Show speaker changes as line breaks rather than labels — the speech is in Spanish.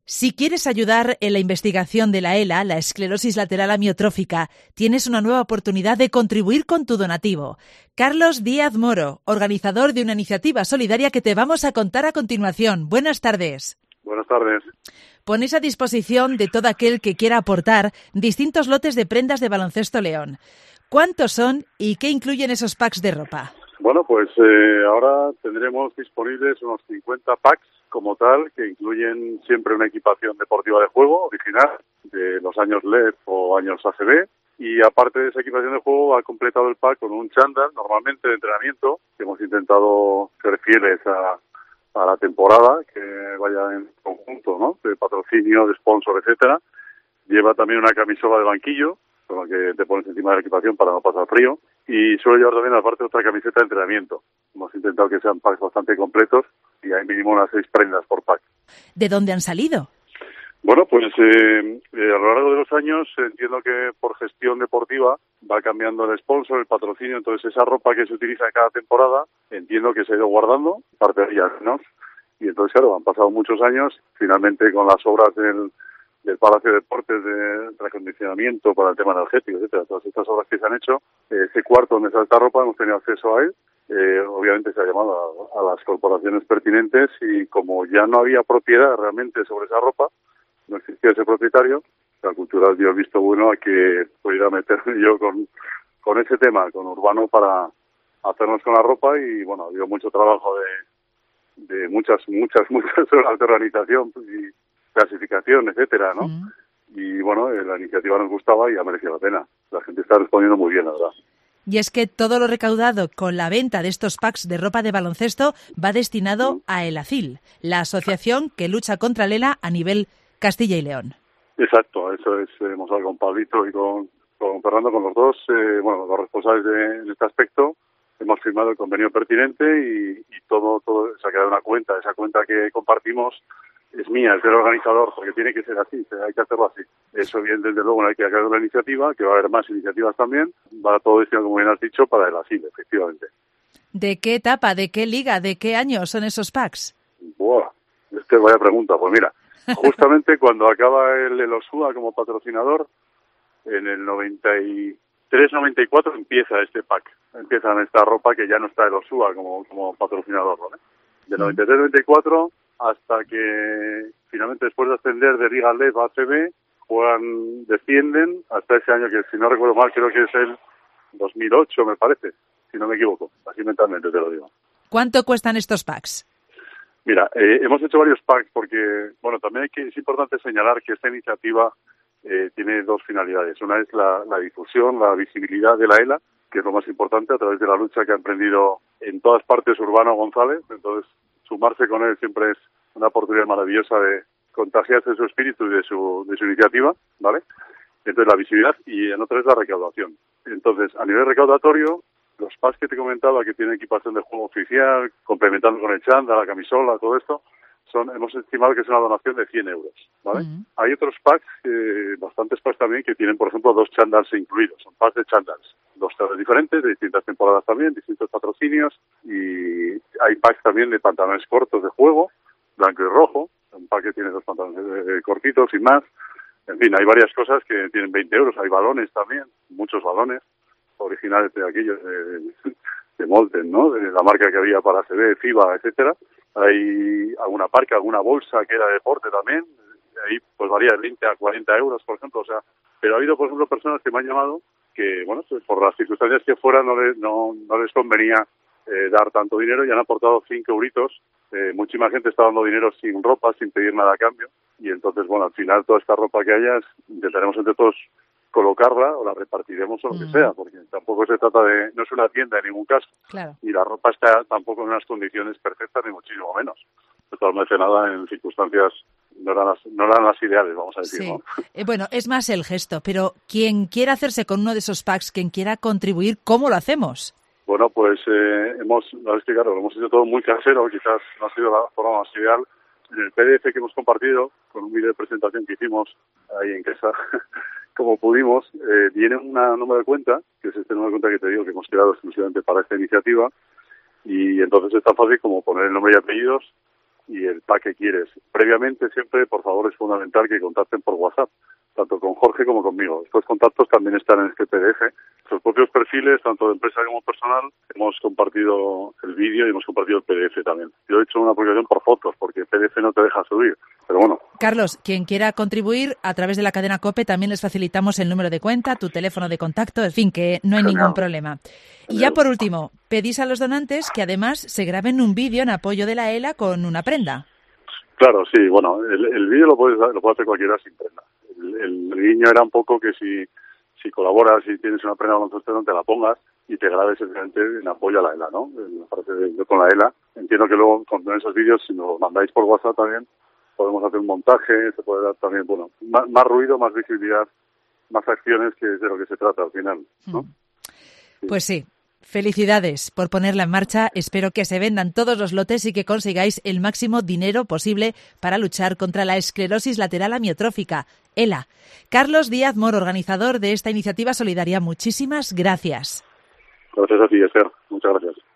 Si quieres ayudar en la investigación de la ELA, la esclerosis lateral amiotrófica, tienes una nueva oportunidad de contribuir con tu donativo. Carlos Díaz Moro, organizador de una iniciativa solidaria que te vamos a contar a continuación. Buenas tardes.
Buenas tardes.
Ponéis a disposición de todo aquel que quiera aportar distintos lotes de prendas de Baloncesto León. ¿Cuántos son y qué incluyen esos packs de ropa?
Bueno, pues ahora tendremos disponibles unos 50 packs como tal, que incluyen siempre una equipación deportiva de juego original de los años LED o años ACB. Y aparte de esa equipación de juego, ha completado el pack con un chándal, normalmente de entrenamiento, que hemos intentado ser fieles a la temporada, que vaya en conjunto, ¿no? De patrocinio, de sponsor, etcétera. Lleva también una camisola de banquillo, con la que te pones encima de la equipación para no pasar frío. Y suele llevar también, aparte, otra camiseta de entrenamiento. Hemos intentado que sean packs bastante completos y hay mínimo unas 6 prendas por pack.
¿De dónde han salido?
Bueno, pues a lo largo de los años entiendo que por gestión deportiva va cambiando el sponsor, el patrocinio, entonces esa ropa que se utiliza en cada temporada entiendo que se ha ido guardando, parte de ella menos, y entonces claro, han pasado muchos años, finalmente con las obras del Palacio de Deportes de reacondicionamiento para el tema energético, etcétera, todas estas obras que se han hecho, ese cuarto donde está esta ropa hemos tenido acceso a él. Obviamente se ha llamado a las corporaciones pertinentes y como ya no había propiedad realmente sobre esa ropa, no existía ese propietario, la Cultural dio el visto bueno a que pudiera meterme yo con ese tema, con Urbano, para hacernos con la ropa y bueno, ha habido mucho trabajo de muchas horas de organización y clasificación, etcétera, ¿no? Y bueno, la iniciativa nos gustaba y ha merecido la pena. La gente está respondiendo muy bien, la verdad.
Y es que todo lo recaudado con la venta de estos packs de ropa de baloncesto va destinado a el ACIL, la asociación que lucha contra el ELA a nivel Castilla y León.
Exacto, eso es. Hemos hablado con Pablito y con Fernando, con los dos, los responsables en este aspecto. Hemos firmado el convenio pertinente y todo se ha quedado en una cuenta. Esa cuenta que compartimos es mía, es del organizador, porque tiene que ser así, hay que hacerlo así. Eso bien, desde luego, no hay que hacer la iniciativa, que va a haber más iniciativas también. Va todo destinado, como bien has dicho, para el ASIL, efectivamente.
¿De qué etapa, de qué liga, de qué año son esos packs?
Buah, vaya pregunta. Pues mira, justamente cuando acaba el Osúa como patrocinador, en el 93-94 empieza este pack. Empiezan esta ropa que ya no está el Osúa como patrocinador, ¿vale? De 93-94 hasta que finalmente después de ascender de Liga LEF a ACB, descienden hasta ese año que, si no recuerdo mal, creo que es el 2008, me parece, si no me equivoco, así mentalmente te lo digo.
¿Cuánto cuestan estos packs?
Mira, hemos hecho varios packs porque, bueno, también es importante señalar que esta iniciativa tiene dos finalidades. Una es la difusión, la visibilidad de la ELA, que es lo más importante, a través de la lucha que ha emprendido en todas partes Urbano González. Entonces, sumarse con él siempre es una oportunidad maravillosa de contagiarse de su espíritu y de su iniciativa, ¿vale? Entonces, la visibilidad, y en otra es la recaudación. Entonces, a nivel recaudatorio, los packs que te comentaba, que tienen equipación de juego oficial, complementando con el chándal, la camisola, todo esto, hemos estimado que es una donación de 100 euros, ¿vale? Hay otros packs, bastantes packs también, que tienen, por ejemplo, 2 chándals incluidos. Son packs de chándals, 2 chándals diferentes, de distintas temporadas también, distintos patrocinios, y hay packs también de pantalones cortos de juego, blanco y rojo, un pack que tiene 2 pantalones cortitos y más. En fin, hay varias cosas que tienen 20 euros. Hay balones también, muchos balones originales de aquellos de Molten, ¿no? De la marca que había para CB, FIBA, etcétera. Hay alguna parca, alguna bolsa que era de deporte también. Ahí pues varía de 20 a 40 euros, por ejemplo. O sea, pero ha habido, por ejemplo, personas que me han llamado que, bueno, pues por las circunstancias que fueran no les convenía dar tanto dinero y han aportado 5 euritos. Muchísima gente está dando dinero sin ropa, sin pedir nada a cambio. Y entonces, bueno, al final toda esta ropa que haya intentaremos entre todos colocarla o la repartiremos o lo que sea, porque tampoco se trata no es una tienda en ningún caso.
Claro.
Y la ropa está tampoco en unas condiciones perfectas, ni muchísimo menos. Totalmente nada, en circunstancias no eran las ideales, vamos a decir,
sí.
¿no?
Bueno, es más el gesto, pero quien quiera hacerse con uno de esos packs, quien quiera contribuir, ¿cómo lo hacemos?
Bueno, pues lo hemos hecho todo muy casero, quizás no ha sido la forma más ideal. En el PDF que hemos compartido, con un vídeo de presentación que hicimos ahí en casa, como pudimos, viene un número de cuenta, que es este número de cuenta que te digo que hemos creado exclusivamente para esta iniciativa, y entonces es tan fácil como poner el nombre y apellidos, y el pack que quieres. Previamente siempre, por favor, es fundamental que contacten por WhatsApp, tanto con Jorge como conmigo. Estos contactos también están en este PDF. Sus propios perfiles, tanto de empresa como personal, hemos compartido el vídeo y hemos compartido el PDF también. Yo he hecho una publicación por fotos, porque el PDF no te deja subir, pero bueno.
Carlos, quien quiera contribuir a través de la cadena COPE, también les facilitamos el número de cuenta, tu teléfono de contacto, en fin, que no hay ningún problema. Y ya por último, pedís a los donantes que además se graben un vídeo en apoyo de la ELA con una prenda.
Claro, sí, bueno, el vídeo lo puede hacer cualquiera sin prenda. El guiño era un poco que si colaboras y tienes una prenda baloncesto, te la pongas y te grabes simplemente en apoyo a la ELA, ¿no? En la parte con la ELA. Entiendo que luego con esos vídeos, si nos los mandáis por WhatsApp también, podemos hacer un montaje, se puede dar también, bueno, más ruido, más visibilidad, más acciones, que es de lo que se trata al final, ¿no? Sí.
Pues sí. Felicidades por ponerla en marcha. Espero que se vendan todos los lotes y que consigáis el máximo dinero posible para luchar contra la esclerosis lateral amiotrófica, ELA. Carlos Díaz Moro, organizador de esta iniciativa solidaria, muchísimas gracias.
Gracias a ti, Esther. Muchas gracias.